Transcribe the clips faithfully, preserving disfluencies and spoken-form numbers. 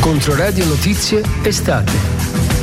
Controradio Notizie Estate.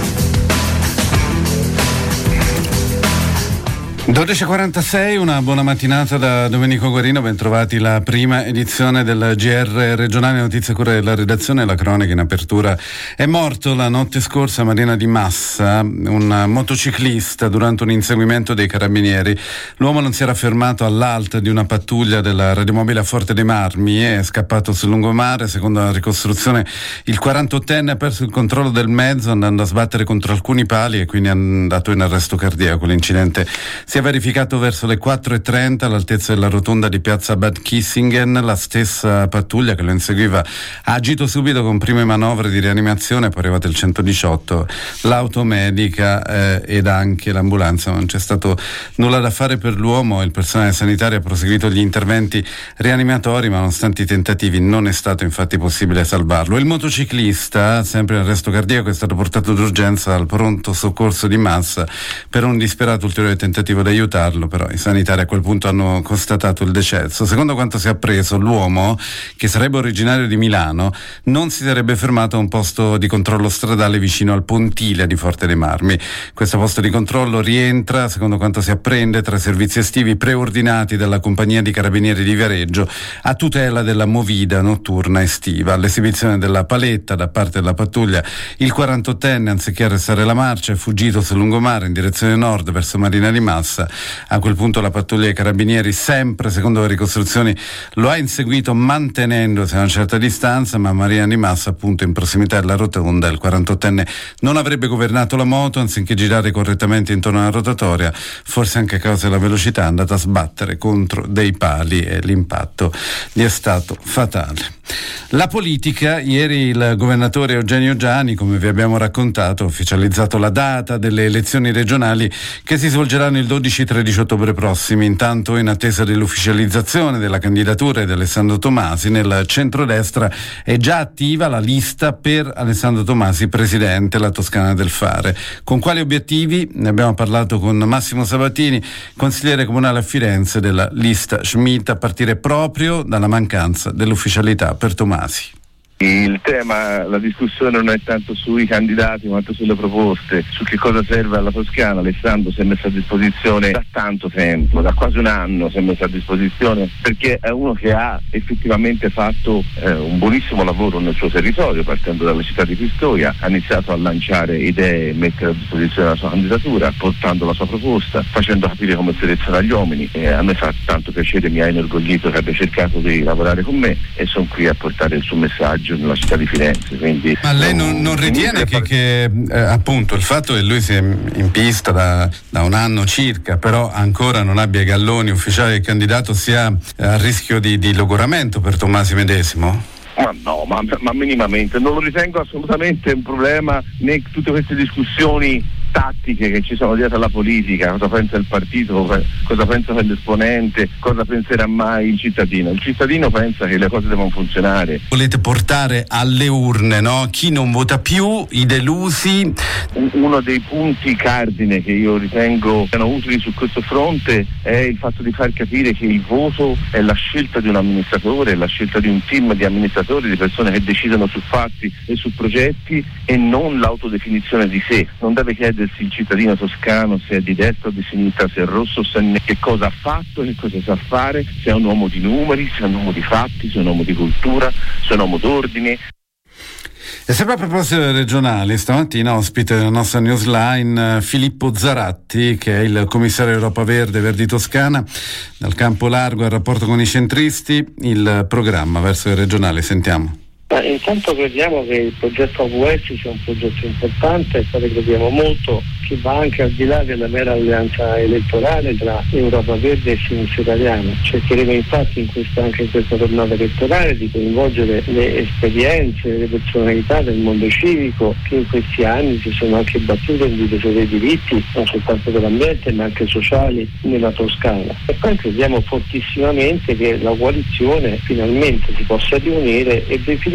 dodici e quarantasei, una buona mattinata da Domenico Guarino, bentrovati la prima edizione del G R regionale, notizie cura della redazione. La cronaca in apertura: è morto la notte scorsa a Marina di Massa un motociclista durante un inseguimento dei carabinieri. L'uomo non si era fermato all'alta di una pattuglia della radiomobile a Forte dei Marmi e è scappato sul lungomare. Secondo la ricostruzione, il quarantottenne ha perso il controllo del mezzo andando a sbattere contro alcuni pali e quindi è andato in arresto cardiaco. L'incidente si è verificato verso le quattro e trenta all'altezza della rotonda di piazza Bad Kissingen. La stessa pattuglia che lo inseguiva ha agito subito con prime manovre di rianimazione, poi è arrivato il centodiciotto, l'automedica eh, ed anche l'ambulanza. Non c'è stato nulla da fare per l'uomo, il personale sanitario ha proseguito gli interventi rianimatori, ma nonostante i tentativi non è stato infatti possibile salvarlo. Il motociclista, sempre in arresto cardiaco, è stato portato d'urgenza al pronto soccorso di Massa per un disperato ulteriore tentativo di aiutarlo, però i sanitari a quel punto hanno constatato il decesso. Secondo quanto si è appreso, l'uomo, che sarebbe originario di Milano, non si sarebbe fermato a un posto di controllo stradale vicino al Pontile di Forte dei Marmi. Questo posto di controllo rientra, secondo quanto si apprende, tra i servizi estivi preordinati dalla compagnia di carabinieri di Viareggio a tutela della movida notturna estiva. All'esibizione della paletta da parte della pattuglia, il quarantottenne, anziché arrestare la marcia, è fuggito sul lungomare in direzione nord verso Marina di Massa. A quel punto la pattuglia dei carabinieri, sempre secondo le ricostruzioni, lo ha inseguito mantenendosi a una certa distanza, ma a Marina di Massa, appunto in prossimità della rotonda, il quarantottenne non avrebbe governato la moto, anziché girare correttamente intorno alla rotatoria, forse anche a causa della velocità, è andata a sbattere contro dei pali e l'impatto gli è stato fatale. La politica: ieri il governatore Eugenio Giani, come vi abbiamo raccontato, ha ufficializzato la data delle elezioni regionali che si svolgeranno il dodici e tredici ottobre prossimi. Intanto, in attesa dell'ufficializzazione della candidatura di Alessandro Tomasi, nel centrodestra è già attiva la lista per Alessandro Tomasi presidente, la Toscana del Fare. Con quali obiettivi? Ne abbiamo parlato con Massimo Sabatini, consigliere comunale a Firenze della lista Schmidt, a partire proprio dalla mancanza dell'ufficialità per Tomasi. Il tema, la discussione non è tanto sui candidati quanto sulle proposte, su che cosa serve alla Toscana. Alessandro si è messo a disposizione da tanto tempo, da quasi un anno si è messo a disposizione, perché è uno che ha effettivamente fatto eh, un buonissimo lavoro nel suo territorio, partendo dalla città di Pistoia. Ha iniziato a lanciare idee e mettere a disposizione la sua candidatura, portando la sua proposta, facendo capire come selezionare gli uomini. E a me fa tanto piacere, mi ha inorgoglito che abbia cercato di lavorare con me e sono qui a portare il suo messaggio nella città di Firenze. Quindi, ma lei non, non ritiene che, che eh, appunto il fatto che lui sia in pista da, da un anno circa, però ancora non abbia i galloni ufficiali del candidato, sia eh, a rischio di, di logoramento per Tomasi medesimo? Ma no, ma, ma minimamente, non lo ritengo assolutamente un problema, né tutte queste discussioni tattiche che ci sono dietro alla politica, cosa pensa il partito, cosa pensa l'esponente, cosa penserà mai il cittadino. Il cittadino pensa che le cose devono funzionare. Volete portare alle urne, no? Chi non vota più, i delusi. Uno dei punti cardine che io ritengo siano utili su questo fronte è il fatto di far capire che il voto è la scelta di un amministratore, è la scelta di un team di amministratori, di persone che decidono su fatti e su progetti, e non l'autodefinizione di sé. Non deve chiedere il cittadino toscano se è di destra o di sinistra, se è rosso o se è nero, che cosa ha fatto, che cosa sa fare, se è un uomo di numeri, se è un uomo di fatti, se è un uomo di cultura, se è un uomo d'ordine. E sempre a proposito delle regionali, stamattina ospite della nostra newsline Filippo Zaratti, che è il commissario Europa Verde, Verdi Toscana. Dal campo largo al rapporto con i centristi, il programma verso le regionali, sentiamo. Ma intanto crediamo che il progetto A V S sia un progetto importante, e poi crediamo molto che va anche al di là della mera alleanza elettorale tra Europa Verde e Sinistra Italiana. Cercheremo infatti in questa, anche in questa tornata elettorale di coinvolgere le esperienze, le personalità del mondo civico che in questi anni si sono anche battute in difesa dei diritti, non soltanto dell'ambiente ma anche sociali nella Toscana. E poi crediamo fortissimamente che la coalizione finalmente si possa riunire e definire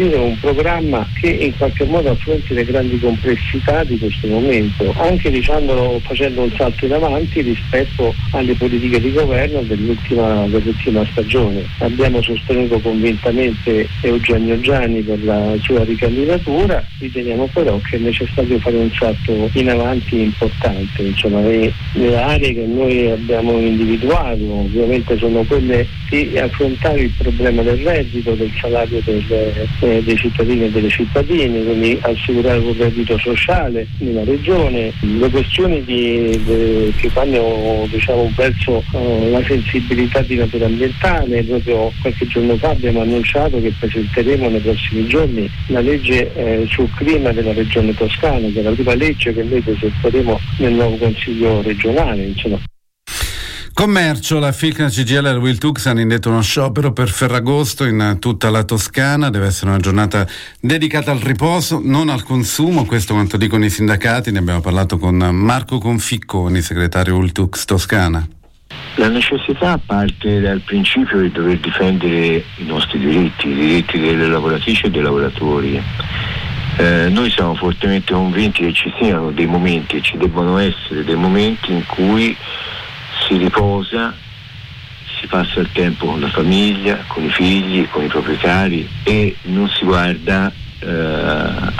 definire un programma che in qualche modo affronti le grandi complessità di questo momento, anche diciamo, facendo un salto in avanti rispetto alle politiche di governo dell'ultima, dell'ultima stagione. Abbiamo sostenuto convintamente Eugenio Giani per la sua ricandidatura, riteniamo però che è necessario fare un salto in avanti importante. Insomma, le, le aree che noi abbiamo individuato ovviamente sono quelle di affrontare il problema del reddito, del salario del, eh, dei cittadini e delle cittadine, quindi assicurare un reddito sociale nella regione, le questioni di, di, che vanno diciamo verso uh, la sensibilità di natura ambientale. Proprio qualche giorno fa abbiamo annunciato che presenteremo nei prossimi giorni la legge eh, sul clima della regione Toscana, che è la prima legge che noi presenteremo nel nuovo consiglio regionale. Insomma. Commercio, la FILC, la C G I L e la Wiltux hanno indetto uno sciopero per Ferragosto in tutta la Toscana. Deve essere una giornata dedicata al riposo, non al consumo, questo quanto dicono i sindacati. Ne abbiamo parlato con Marco Conficconi, segretario Wiltux Toscana. La necessità parte dal principio di dover difendere i nostri diritti, i diritti delle lavoratrici e dei lavoratori. Eh, noi siamo fortemente convinti che ci siano dei momenti e ci debbano essere dei momenti in cui si riposa, si passa il tempo con la famiglia, con i figli, con i propri cari e non si guarda eh,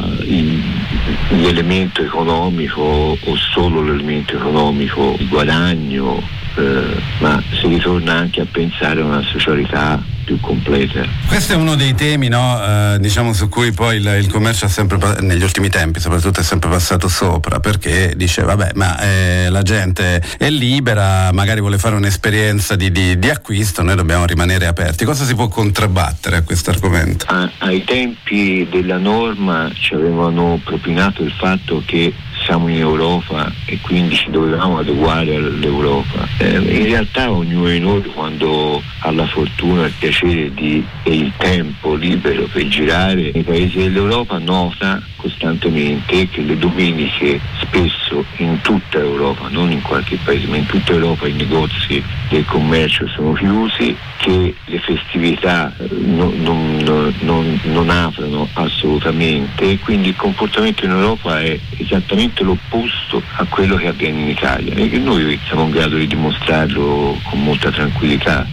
all'elemento economico o solo l'elemento economico, il guadagno, eh, ma si ritorna anche a pensare a una socialità più completa. Questo è uno dei temi, no, eh, diciamo su cui poi il, il commercio ha sempre negli ultimi tempi soprattutto è sempre passato sopra, perché dice vabbè ma eh, la gente è libera, magari vuole fare un'esperienza di, di, di acquisto, noi dobbiamo rimanere aperti. Cosa si può contrabbattere a questo argomento? A, ai tempi della norma ci avevano propinato il fatto che siamo in Europa e quindi ci dovevamo adeguare all'Europa. Eh, in realtà ognuno di noi, quando ha la fortuna e il piacere di, e il tempo libero per girare nei paesi dell'Europa, nota costantemente che le domeniche spesso in tutta Europa, non in qualche paese, ma in tutta Europa i negozi del commercio sono chiusi, che le festività non, non, non, non aprono assolutamente, quindi il comportamento in Europa è esattamente l'opposto a quello che avviene in Italia e che noi siamo in grado di dimostrarlo con molta tranquillità.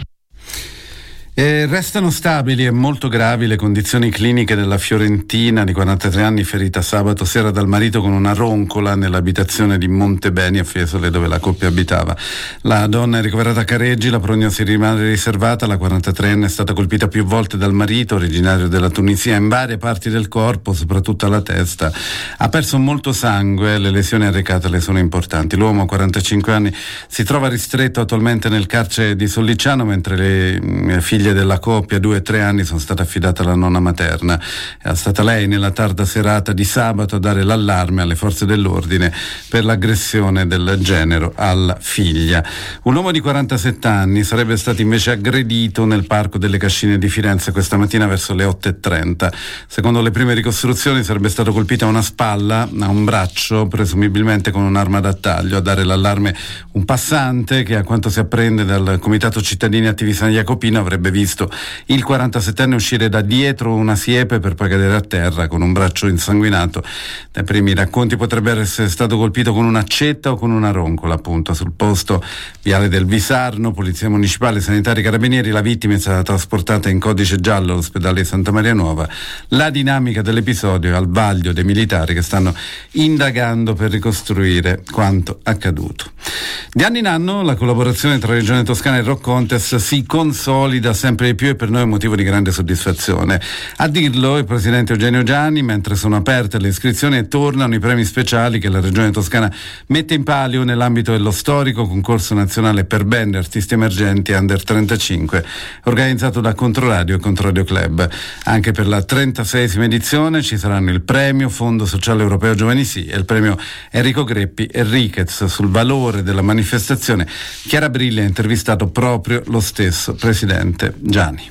E restano stabili e molto gravi le condizioni cliniche della fiorentina di quarantatré anni ferita sabato sera dal marito con una roncola nell'abitazione di Montebeni a Fiesole, dove la coppia abitava. La donna è ricoverata a Careggi, la prognosi rimane riservata. La quarantatreenne è stata colpita più volte dal marito, originario della Tunisia, in varie parti del corpo, soprattutto alla testa. Ha perso molto sangue, le lesioni arrecate le sono importanti. L'uomo, quarantacinque anni, si trova ristretto attualmente nel carcere di Sollicciano, mentre le figlie della coppia, due e tre anni, sono state affidate alla nonna materna. È stata lei nella tarda serata di sabato a dare l'allarme alle forze dell'ordine per l'aggressione del genero alla figlia. Un uomo di quarantasette anni sarebbe stato invece aggredito nel Parco delle Cascine di Firenze questa mattina verso le otto e trenta. Secondo le prime ricostruzioni sarebbe stato colpito a una spalla, a un braccio, presumibilmente con un'arma da taglio. A dare l'allarme un passante che, a quanto si apprende dal Comitato Cittadini Attivi San Jacopino, avrebbe visto il quarantasettenne uscire da dietro una siepe per poi cadere a terra con un braccio insanguinato. Dai primi racconti potrebbe essere stato colpito con un'accetta o con una roncola. Appunto sul posto viale del Visarno, polizia municipale, sanitari, carabinieri. La vittima è stata trasportata in codice giallo all'ospedale di Santa Maria Nuova. La dinamica dell'episodio è al vaglio dei militari che stanno indagando per ricostruire quanto accaduto. Di anno in anno la collaborazione tra Regione Toscana e Rock Contest si consolida sempre di più e per noi è motivo di grande soddisfazione. A dirlo il presidente Eugenio Giani, mentre sono aperte le iscrizioni e tornano i premi speciali che la Regione Toscana mette in palio nell'ambito dello storico concorso nazionale per band e artisti emergenti under trentacinque, organizzato da Controradio e Controradio Club. Anche per la trentaseiesima edizione ci saranno il premio Fondo Sociale Europeo Giovani Sì e il premio Enrico Greppi Enriquez sul valore della manifestazione. Chiara Brilli ha intervistato proprio lo stesso presidente Giani.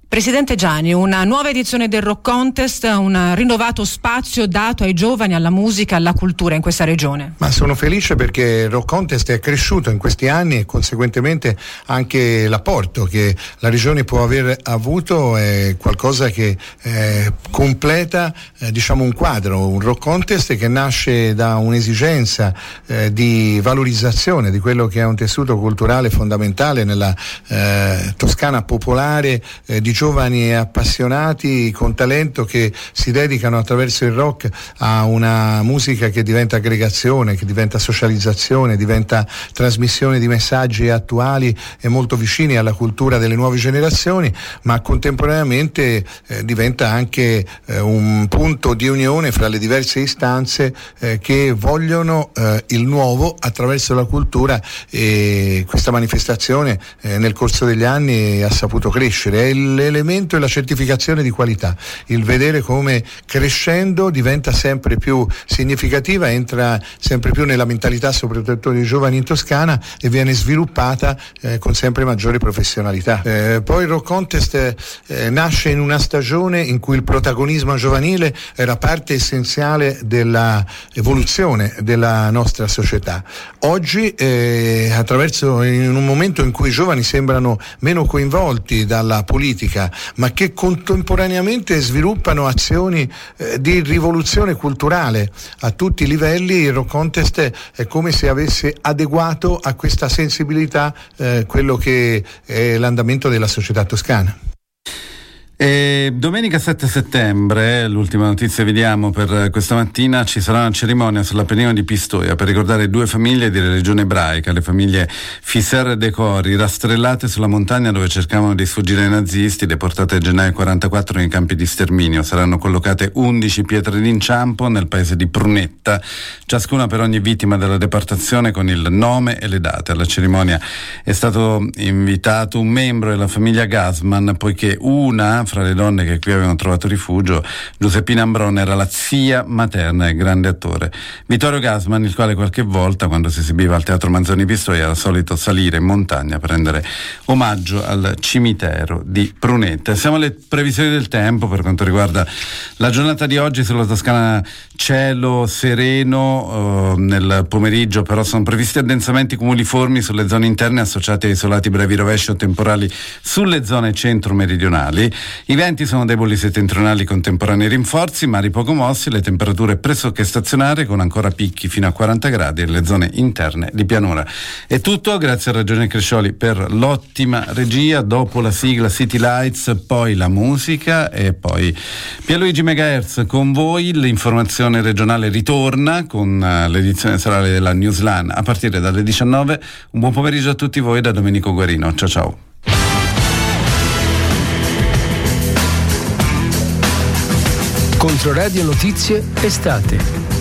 Presidente Gianni, una nuova edizione del Rock Contest, un rinnovato spazio dato ai giovani, alla musica, alla cultura in questa regione. Ma sono felice perché il Rock Contest è cresciuto in questi anni e conseguentemente anche l'apporto che la regione può aver avuto è qualcosa che eh, completa eh, diciamo un quadro, un Rock Contest che nasce da un'esigenza eh, di valorizzazione di quello che è un tessuto culturale fondamentale nella eh, Toscana popolare eh, di giovani appassionati con talento che si dedicano attraverso il rock a una musica che diventa aggregazione, che diventa socializzazione, diventa trasmissione di messaggi attuali e molto vicini alla cultura delle nuove generazioni, ma contemporaneamente eh, diventa anche eh, un punto di unione fra le diverse istanze eh, che vogliono eh, il nuovo attraverso la cultura, e questa manifestazione eh, nel corso degli anni ha saputo crescere. È il l'elemento è la certificazione di qualità, il vedere come crescendo diventa sempre più significativa, entra sempre più nella mentalità soprattutto dei giovani in Toscana e viene sviluppata eh, con sempre maggiore professionalità. Eh, poi il Rock Contest eh, nasce in una stagione in cui il protagonismo giovanile era parte essenziale della evoluzione della nostra società. Oggi eh, attraverso in un momento in cui i giovani sembrano meno coinvolti dalla politica, ma che contemporaneamente sviluppano azioni eh, di rivoluzione culturale a tutti i livelli, il Rock Contest è come se avesse adeguato a questa sensibilità eh, quello che è l'andamento della società toscana. E domenica sette settembre, l'ultima notizia vi diamo per questa mattina, ci sarà una cerimonia sull'Appennino di Pistoia per ricordare due famiglie di religione ebraica, le famiglie Fisser e Decori, rastrellate sulla montagna dove cercavano di sfuggire ai nazisti, deportate a gennaio quarantaquattro nei campi di sterminio. Saranno collocate undici pietre d'inciampo nel paese di Prunetta, ciascuna per ogni vittima della deportazione, con il nome e le date. Alla cerimonia è stato invitato un membro della famiglia Gassman, poiché una fra le donne che qui avevano trovato rifugio, Giuseppina Ambron, era la zia materna del grande attore Vittorio Gassman, il quale qualche volta, quando si esibiva al Teatro Manzoni Pistoia, era solito salire in montagna per rendere omaggio al cimitero di Prunetta. Siamo alle previsioni del tempo per quanto riguarda la giornata di oggi. Sulla Toscana cielo sereno, eh, nel pomeriggio però sono previsti addensamenti cumuliformi sulle zone interne associati a isolati brevi rovesci o temporali sulle zone centro-meridionali. I venti sono deboli settentrionali con temporanei rinforzi, mari poco mossi, le temperature pressoché stazionarie con ancora picchi fino a quaranta gradi nelle zone interne di pianura. È tutto, grazie a Ragione Crescioli per l'ottima regia. Dopo la sigla City Lights, poi la musica e poi Pierluigi Megahertz con voi. L'informazione regionale ritorna con l'edizione serale della Newsline a partire dalle diciannove. Un buon pomeriggio a tutti voi da Domenico Guarino. Ciao ciao. Controradio Notizie Estate.